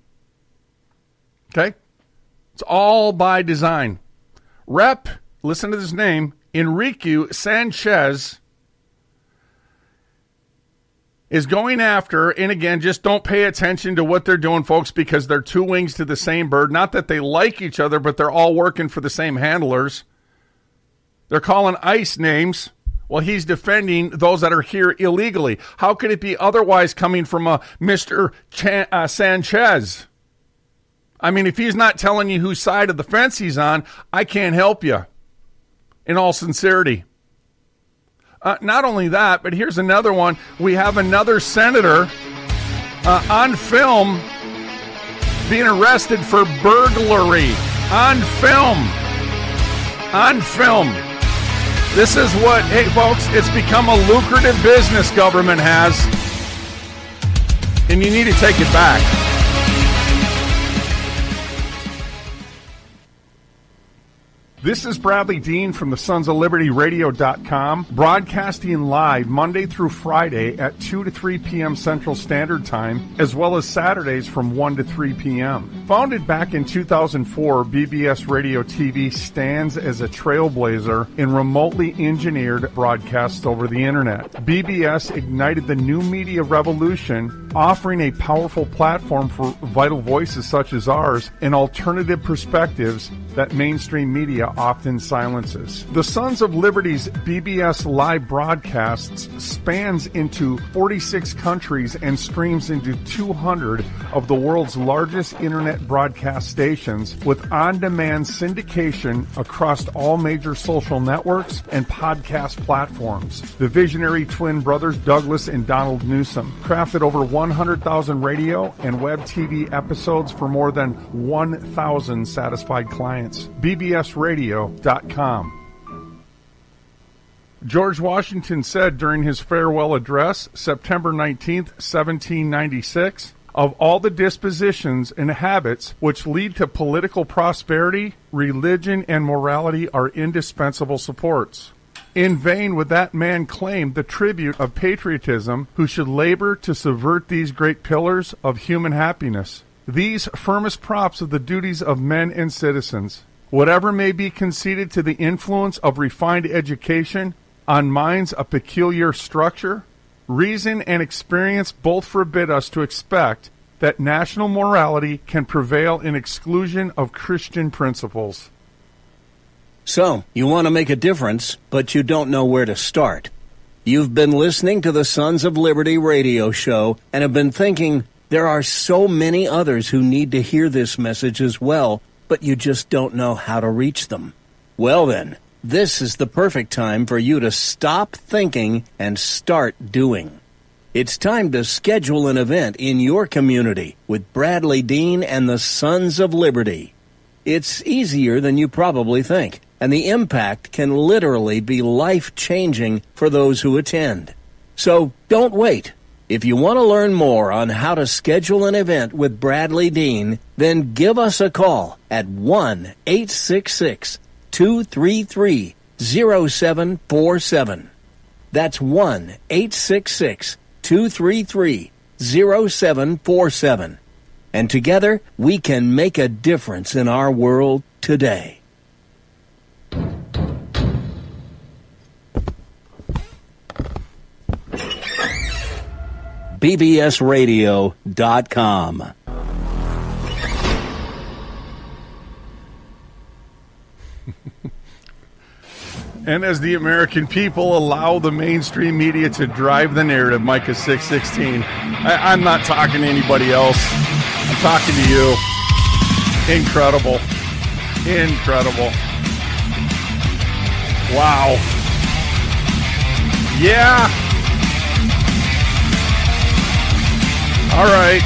Okay? It's all by design. Rep, listen to this name, Enrique Sanchez is going after, and again, just don't pay attention to what they're doing, folks, because they're two wings to the same bird. Not that they like each other, but they're all working for the same handlers. They're calling ICE names. Well, he's defending those that are here illegally. How could it be otherwise coming from a Mister Ch- uh, Sanchez? I mean, if he's not telling you whose side of the fence he's on, I can't help you, in all sincerity. Uh, not only that, but here's another one. We have another senator uh, on film being arrested for burglary. On film. On film. This is what, hey, folks, it's become a lucrative business government has, and you need to take it back. This is Bradley Dean from the Sons of Liberty Radio dot com, broadcasting live Monday through Friday at two to three p.m. Central Standard Time, as well as Saturdays from one to three p.m. Founded back in two thousand four, B B S Radio T V stands as a trailblazer in remotely engineered broadcasts over the Internet. B B S ignited the new media revolution, offering a powerful platform for vital voices such as ours and alternative perspectives that mainstream media often silences. The Sons of Liberty's B B S live broadcasts spans into forty-six countries and streams into two hundred of the world's largest internet broadcast stations, with on-demand syndication across all major social networks and podcast platforms. The visionary twin brothers Douglas and Donald Newsom crafted over one hundred thousand radio and web T V episodes for more than one thousand satisfied clients. B B S Radio dot com. George Washington said during his farewell address, September nineteenth, seventeen ninety-six, "Of all the dispositions and habits which lead to political prosperity, religion and morality are indispensable supports. In vain would that man claim the tribute of patriotism who should labor to subvert these great pillars of human happiness, these firmest props of the duties of men and citizens. Whatever may be conceded to the influence of refined education on minds of peculiar structure, reason and experience both forbid us to expect that national morality can prevail in exclusion of Christian principles." So, you want to make a difference, but you don't know where to start. You've been listening to the Sons of Liberty radio show and have been thinking, there are so many others who need to hear this message as well, but you just don't know how to reach them. Well then, this is the perfect time for you to stop thinking and start doing. It's time to schedule an event in your community with Bradley Dean and the Sons of Liberty. It's easier than you probably think, and the impact can literally be life-changing for those who attend. So don't wait. If you want to learn more on how to schedule an event with Bradley Dean, then give us a call at one eight six six, two three three, zero seven four seven. That's one eight six six, two three three, zero seven four seven. And together, we can make a difference in our world today. B B S Radio dot com. And as the American people allow the mainstream media to drive the narrative, Micah six sixteen, I, I'm not talking to anybody else. I'm talking to you. Incredible. Incredible. Wow. Yeah. All right.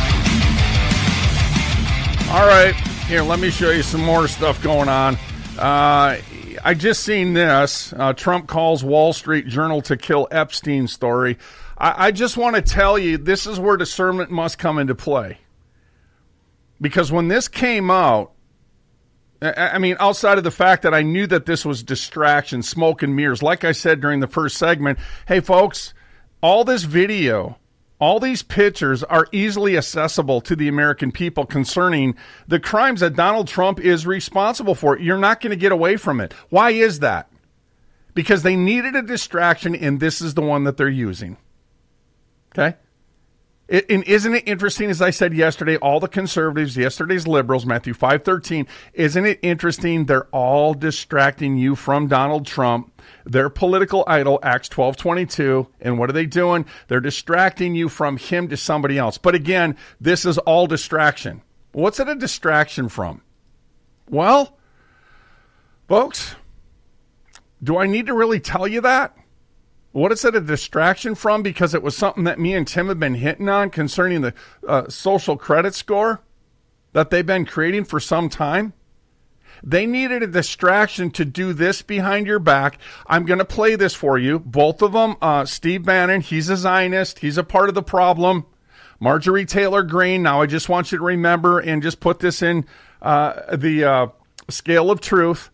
All right. Here, let me show you some more stuff going on. Uh, I just seen this. Uh, Trump calls Wall Street Journal to kill Epstein story. I, I just want to tell you, this is where discernment must come into play. Because when this came out, I, I mean, outside of the fact that I knew that this was distraction, smoke and mirrors, like I said during the first segment, hey, folks, all this video, all these pictures are easily accessible to the American people concerning the crimes that Donald Trump is responsible for. You're not going to get away from it. Why is that? because they needed a distraction, and this is the one that they're using. Okay? It, and isn't it interesting, as I said yesterday, all the conservatives, yesterday's liberals, Matthew five thirteen, isn't it interesting? They're all distracting you from Donald Trump, their political idol, Acts twelve twenty-two. And what are they doing? They're distracting you from him to somebody else. But again, this is all distraction. What's it a distraction from? Well, folks, do I need to really tell you that? What is it a distraction from? Because it was something that me and Tim have been hitting on concerning the uh, social credit score that they've been creating for some time. They needed a distraction to do this behind your back. I'm going to play this for you. Both of them, uh, Steve Bannon, he's a Zionist. He's a part of the problem. Marjorie Taylor Greene, now I just want you to remember and just put this in uh, the uh, scale of truth.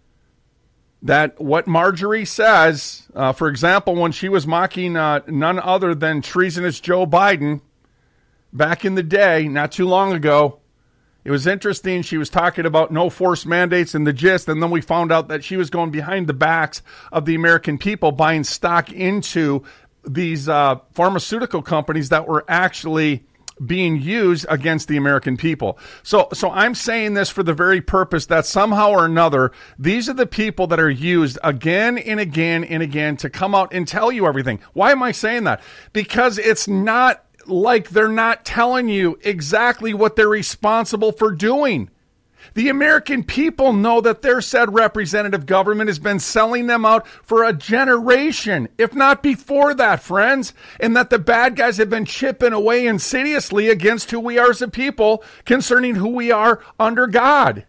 That what Marjorie says, uh, for example, when she was mocking uh, none other than treasonous Joe Biden back in the day, not too long ago, it was interesting. She was talking about no force mandates and the gist, and then we found out that she was going behind the backs of the American people, buying stock into these uh, pharmaceutical companies that were actually being used against the American people. So so I'm saying this for the very purpose that somehow or another, these are the people that are used again and again and again to come out and tell you everything. Why am I saying that? Because it's not like they're not telling you exactly what they're responsible for doing. The American people know that their said representative government has been selling them out for a generation, if not before that, friends, and that the bad guys have been chipping away insidiously against who we are as a people concerning who we are under God.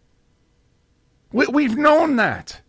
We, we've known that.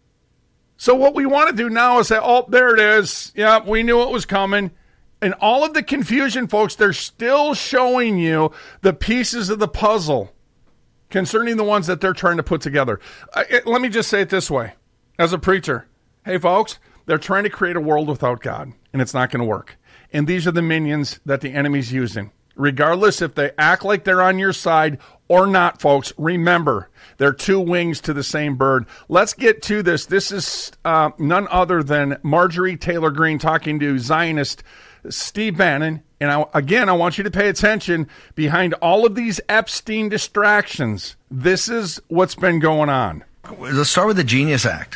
So what we want to do now is say, oh, there it is. Yeah, we knew it was coming. And all of the confusion, folks, they're still showing you the pieces of the puzzle concerning the ones that they're trying to put together. Uh, it, let me just say it this way. As a preacher, hey, folks, they're trying to create a world without God, and it's not going to work. And these are the minions that the enemy's using. Regardless if they act like they're on your side or not, folks, remember, they're two wings to the same bird. Let's get to this. This is uh, none other than Marjorie Taylor Greene talking to Zionist Steve Bannon. And I, again, I want you to pay attention. Behind all of these Epstein distractions, this is what's been going on. Let's start with the Genius Act.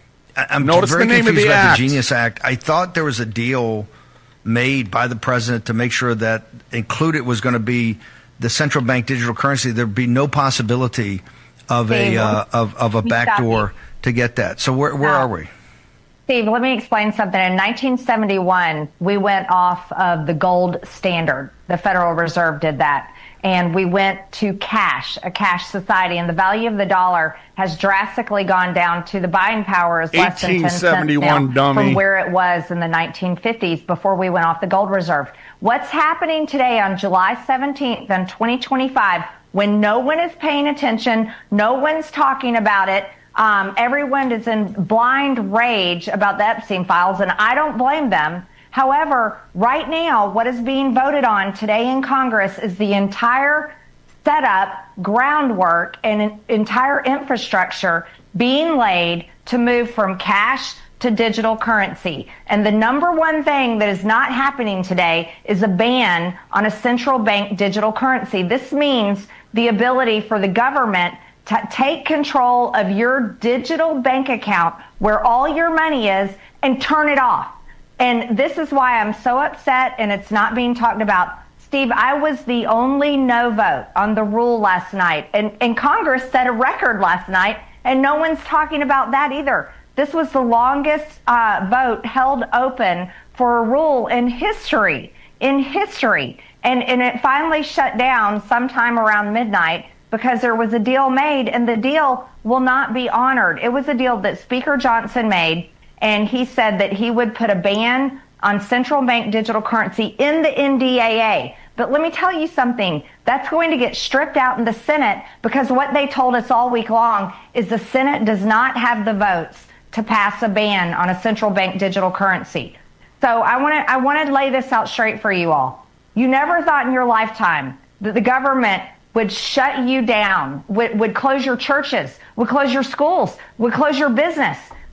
I'm Notice very the name confused of the about act. the Genius Act. I thought there was a deal made by the president to make sure that included was going to be the central bank digital currency. There'd be no possibility of a uh, of of a backdoor to get that. So where where are we? Steve, let me explain something. In nineteen seventy-one, we went off of the gold standard. The Federal Reserve did that. And we went to cash, a cash society. And the value of the dollar has drastically gone down to the buying power is less than ten cents now dummy. from where it was in the nineteen fifties before we went off the gold reserve. What's happening today on July seventeenth in twenty twenty-five when no one is paying attention, no one's talking about it, Um, everyone is in blind rage about the Epstein files, and I don't blame them. However, right now, what is being voted on today in Congress is the entire setup, groundwork, and an entire infrastructure being laid to move from cash to digital currency. And the number one thing that is not happening today is a ban on a central bank digital currency. This means the ability for the government to take control of your digital bank account where all your money is and turn it off. And this is why I'm so upset and it's not being talked about. Steve, I was the only no vote on the rule last night. And, and Congress set a record last night and no one's talking about that either. This was the longest uh, vote held open for a rule in history, in history. And, and it finally shut down sometime around midnight because there was a deal made, and the deal will not be honored. It was a deal that Speaker Johnson made, and he said that he would put a ban on central bank digital currency in the N D A A. But let me tell you something. That's going to get stripped out in the Senate because what they told us all week long is the Senate does not have the votes to pass a ban on a central bank digital currency. So I want to I want to lay this out straight for you all. You never thought in your lifetime that the government would shut you down, would, would close your churches, would close your schools, would close your business.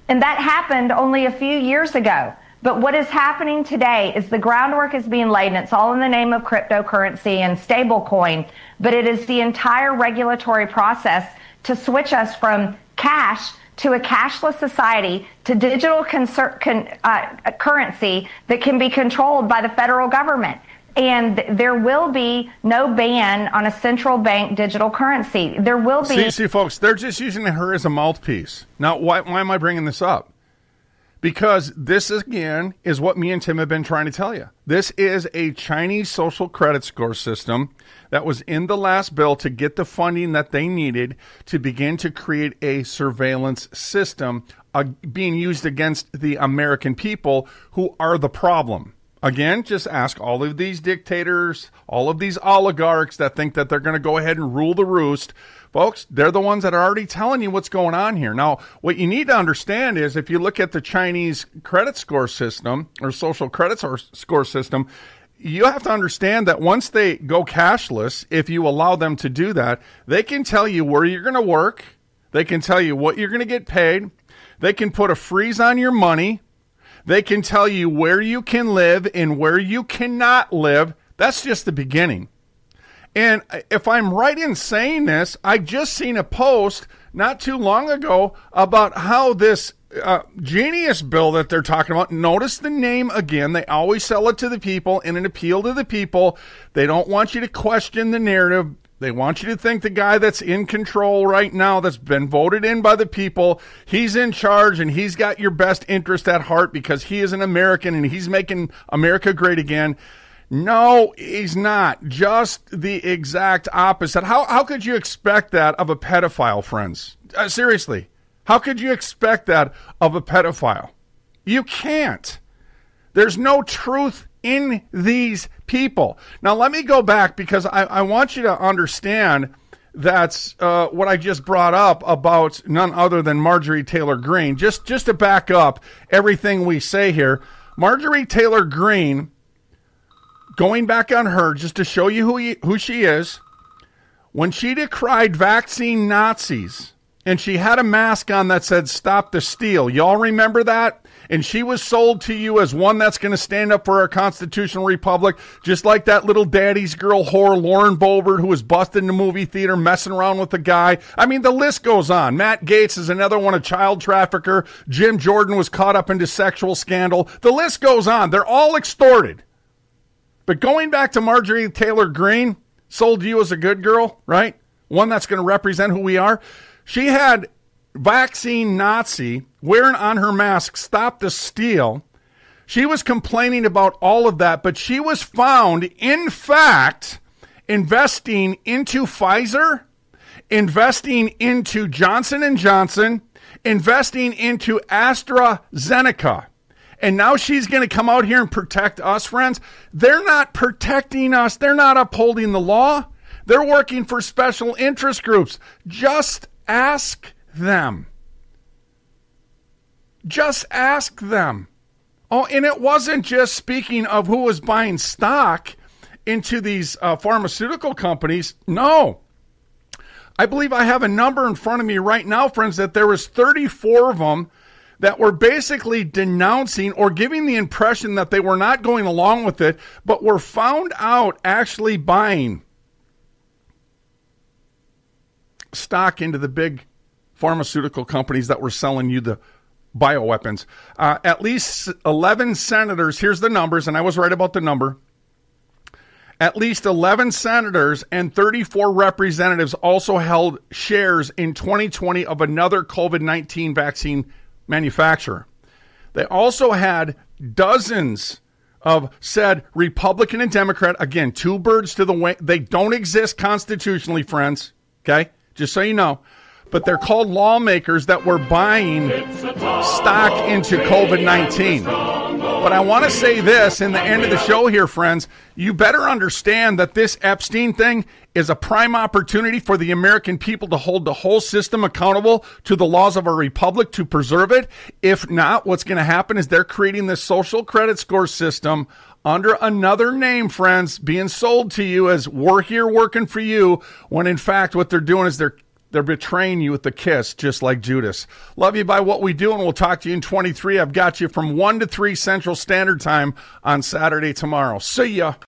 And that happened only a few years ago. But what is happening today is the groundwork is being laid, and it's all in the name of cryptocurrency and stablecoin, but it is the entire regulatory process to switch us from cash to a cashless society to digital conser- con- uh, currency that can be controlled by the federal government. And there will be no ban on a central bank digital currency. There will be... See, see, folks, they're just using her as a mouthpiece. Now, why, why am I bringing this up? Because this, again, is what me and Tim have been trying to tell you. This is a Chinese social credit score system that was in the last bill to get the funding that they needed to begin to create a surveillance system uh, being used against the American people who are the problem. Again, just ask all of these dictators, all of these oligarchs that think that they're going to go ahead and rule the roost. Folks, they're the ones that are already telling you what's going on here. Now, what you need to understand is if you look at the Chinese credit score system or social credit score system, you have to understand that once they go cashless, if you allow them to do that, they can tell you where you're going to work. They can tell you what you're going to get paid. They can put a freeze on your money. They can tell you where you can live and where you cannot live. That's just the beginning. And if I'm right in saying this, I just seen a post not too long ago about how this uh, genius bill that they're talking about, notice the name again, they always sell it to the people in an appeal to the people. They don't want you to question the narrative. They want you to think the guy that's in control right now, that's been voted in by the people, he's in charge and he's got your best interest at heart because he is an American and he's making America great again. No, he's not. Just the exact opposite. How how could you expect that of a pedophile, friends? Uh, seriously, how could you expect that of a pedophile? You can't. There's no truth in these people. Now, let me go back because I, I want you to understand that's uh, what I just brought up about none other than Marjorie Taylor Greene. Just, just to back up everything we say here, Marjorie Taylor Greene, going back on her, just to show you who, he, who she is, when she decried vaccine Nazis, and she had a mask on that said, "Stop the steal." Y'all remember that? And she was sold to you as one that's going to stand up for our constitutional republic, just like that little daddy's girl whore, Lauren Boebert, who was busted in the movie theater messing around with the guy. I mean, the list goes on. Matt Gaetz is another one, a child trafficker. Jim Jordan was caught up into sexual scandal. The list goes on. They're all extorted. But going back to Marjorie Taylor Greene, sold you as a good girl, right? One that's going to represent who we are. She had vaccine Nazi wearing on her mask, "Stop the steal." She was complaining about all of that, but she was found, in fact, investing into Pfizer, investing into Johnson and Johnson, investing into AstraZeneca. And now she's going to come out here and protect us, friends. They're not protecting us. They're not upholding the law. They're working for special interest groups. Just ask them. Just ask them. Oh, and it wasn't just speaking of who was buying stock into these uh, pharmaceutical companies. No. I believe I have a number in front of me right now, friends, that there was thirty-four of them that were basically denouncing or giving the impression that they were not going along with it, but were found out actually buying stock into the big pharmaceutical companies that were selling you the bioweapons. Uh, at least eleven senators, here's the numbers, and I was right about the number. At least eleven senators and thirty-four representatives also held shares in twenty twenty of another COVID nineteen vaccine manufacturer. They also had dozens of said Republican and Democrat, again, two birds to the wing. They don't exist constitutionally, friends, okay? Just so you know. But they're called lawmakers that were buying stock into COVID nineteen. But I want to say this in the end of the show here, friends. You better understand that this Epstein thing is a prime opportunity for the American people to hold the whole system accountable to the laws of our republic to preserve it. If not, what's going to happen is they're creating this social credit score system under another name, friends, being sold to you as we're here working for you, when in fact what they're doing is they're They're betraying you with the kiss, just like Judas. Love you by what we do, and we'll talk to you in twenty-three. I've got you from one to three Central Standard Time on Saturday tomorrow. See ya.